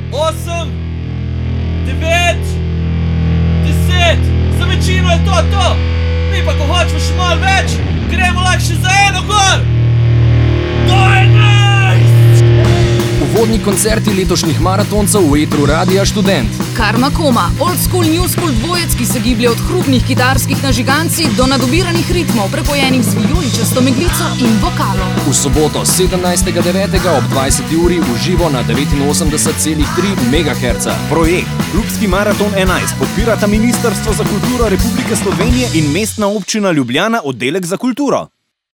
8, 9, 10. Za večino je to. Mi pa, ko hočemo še malo več, gremo lahko še za eno gor. To je nice! Uvodni koncerti letošnjih maratoncev v etru Radia Študent. Karma Koma, old school, new school dvojec, ki se giblje od hrupnih kitarskih nažigancij do nadobiranih ritmov, prepojenih z vijoličasto meglico in vokalom. V soboto 17.9. ob 20. uri v živo na 89,3 MHz. Projekt Klubski maraton 11 podpirata Ministrstvo za kulturo Republike Slovenije in Mestna občina Ljubljana, oddelek za kulturo.